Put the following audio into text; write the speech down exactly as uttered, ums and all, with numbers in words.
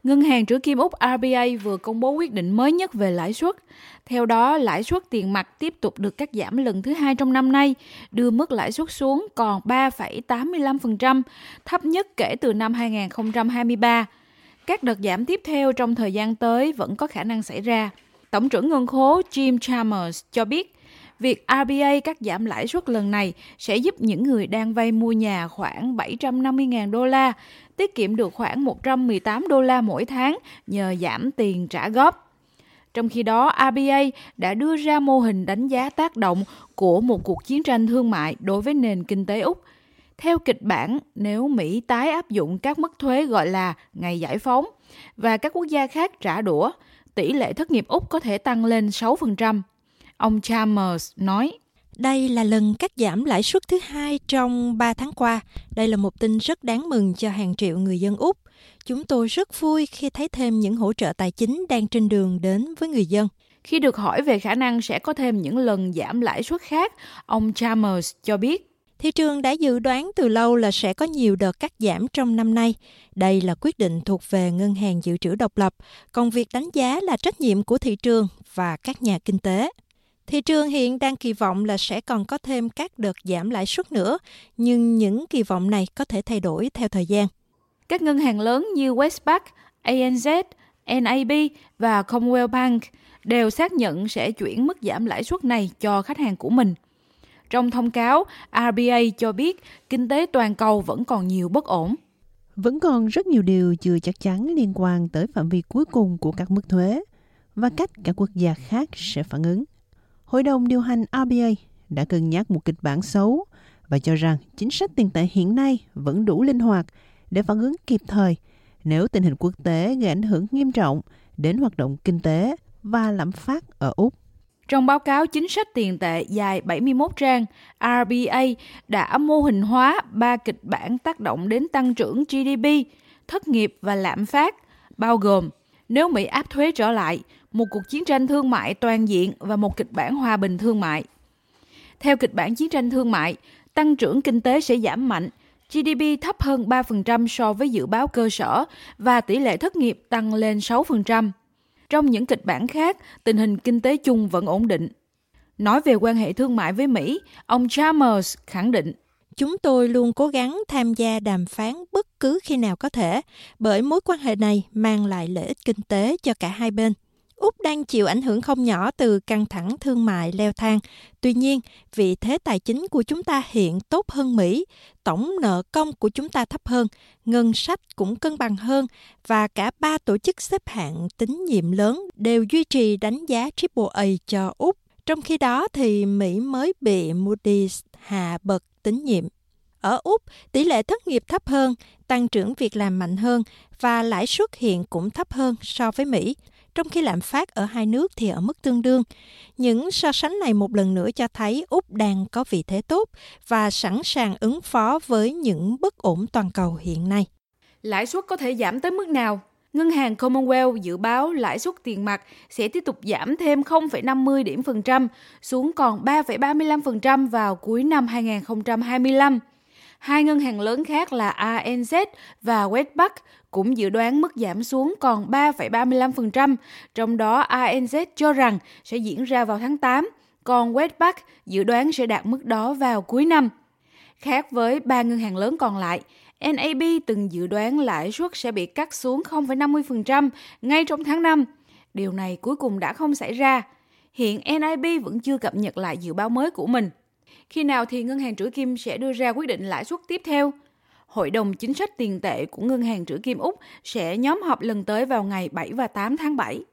Ngân hàng trữ kim Úc R B A vừa công bố quyết định mới nhất về lãi suất. Theo đó, lãi suất tiền mặt tiếp tục được cắt giảm lần thứ hai trong năm nay, đưa mức lãi suất xuống còn ba phẩy tám mươi lăm phần trăm, thấp nhất kể từ năm hai không hai ba. Các đợt giảm tiếp theo trong thời gian tới vẫn có khả năng xảy ra. Tổng trưởng ngân khố Jim Chalmers cho biết, việc R B A cắt giảm lãi suất lần này sẽ giúp những người đang vay mua nhà khoảng bảy trăm năm mươi nghìn đô la, tiết kiệm được khoảng một trăm mười tám đô la mỗi tháng nhờ giảm tiền trả góp. Trong khi đó, R B A đã đưa ra mô hình đánh giá tác động của một cuộc chiến tranh thương mại đối với nền kinh tế Úc. Theo kịch bản, nếu Mỹ tái áp dụng các mức thuế gọi là ngày giải phóng và các quốc gia khác trả đũa, tỷ lệ thất nghiệp Úc có thể tăng lên sáu phần trăm. Ông Chalmers nói, đây là lần cắt giảm lãi suất thứ hai trong ba tháng qua. Đây là một tin rất đáng mừng cho hàng triệu người dân Úc. Chúng tôi rất vui khi thấy thêm những hỗ trợ tài chính đang trên đường đến với người dân. Khi được hỏi về khả năng sẽ có thêm những lần giảm lãi suất khác, ông Chalmers cho biết, thị trường đã dự đoán từ lâu là sẽ có nhiều đợt cắt giảm trong năm nay. Đây là quyết định thuộc về ngân hàng dự trữ độc lập, còn việc đánh giá là trách nhiệm của thị trường và các nhà kinh tế. Thị trường hiện đang kỳ vọng là sẽ còn có thêm các đợt giảm lãi suất nữa, nhưng những kỳ vọng này có thể thay đổi theo thời gian. Các ngân hàng lớn như Westpac, A N Z, N A B và Commonwealth Bank đều xác nhận sẽ chuyển mức giảm lãi suất này cho khách hàng của mình. Trong thông cáo, R B A cho biết kinh tế toàn cầu vẫn còn nhiều bất ổn. Vẫn còn rất nhiều điều chưa chắc chắn liên quan tới phạm vi cuối cùng của các mức thuế và cách các quốc gia khác sẽ phản ứng. Hội đồng điều hành R B A đã cân nhắc một kịch bản xấu và cho rằng chính sách tiền tệ hiện nay vẫn đủ linh hoạt để phản ứng kịp thời nếu tình hình quốc tế gây ảnh hưởng nghiêm trọng đến hoạt động kinh tế và lạm phát ở Úc. Trong báo cáo chính sách tiền tệ dài bảy mươi mốt trang, R B A đã mô hình hóa ba kịch bản tác động đến tăng trưởng G D P, thất nghiệp và lạm phát, bao gồm nếu Mỹ áp thuế trở lại, một cuộc chiến tranh thương mại toàn diện và một kịch bản hòa bình thương mại. Theo kịch bản chiến tranh thương mại, tăng trưởng kinh tế sẽ giảm mạnh, G D P thấp hơn ba phần trăm so với dự báo cơ sở và tỷ lệ thất nghiệp tăng lên sáu phần trăm. Trong những kịch bản khác, tình hình kinh tế chung vẫn ổn định. Nói về quan hệ thương mại với Mỹ, ông Chalmers khẳng định, chúng tôi luôn cố gắng tham gia đàm phán bất cứ khi nào có thể, bởi mối quan hệ này mang lại lợi ích kinh tế cho cả hai bên. Úc đang chịu ảnh hưởng không nhỏ từ căng thẳng thương mại leo thang. Tuy nhiên, vị thế tài chính của chúng ta hiện tốt hơn Mỹ, tổng nợ công của chúng ta thấp hơn, ngân sách cũng cân bằng hơn và cả ba tổ chức xếp hạng tín nhiệm lớn đều duy trì đánh giá triple A cho Úc. Trong khi đó thì Mỹ mới bị Moody's hạ bậc tín nhiệm. Ở Úc, tỷ lệ thất nghiệp thấp hơn, tăng trưởng việc làm mạnh hơn và lãi suất hiện cũng thấp hơn so với Mỹ, trong khi lạm phát ở hai nước thì ở mức tương đương. Những so sánh này một lần nữa cho thấy Úc đang có vị thế tốt và sẵn sàng ứng phó với những bất ổn toàn cầu hiện nay. Lãi suất có thể giảm tới mức nào? Ngân hàng Commonwealth dự báo lãi suất tiền mặt sẽ tiếp tục giảm thêm không phẩy năm mươi điểm phần trăm xuống còn ba phẩy ba mươi lăm phần trăm vào cuối năm hai không hai lăm. Hai ngân hàng lớn khác là A N Z và Westpac cũng dự đoán mức giảm xuống còn ba phẩy ba mươi lăm phần trăm, trong đó A N Z cho rằng sẽ diễn ra vào tháng tám, còn Westpac dự đoán sẽ đạt mức đó vào cuối năm. Khác với ba ngân hàng lớn còn lại, N A B từng dự đoán lãi suất sẽ bị cắt xuống không phẩy năm mươi phần trăm ngay trong tháng năm. Điều này cuối cùng đã không xảy ra. Hiện N A B vẫn chưa cập nhật lại dự báo mới của mình. Khi nào thì Ngân hàng Trữ Kim sẽ đưa ra quyết định lãi suất tiếp theo? Hội đồng chính sách tiền tệ của Ngân hàng Trữ Kim Úc sẽ nhóm họp lần tới vào ngày bảy và tám tháng bảy.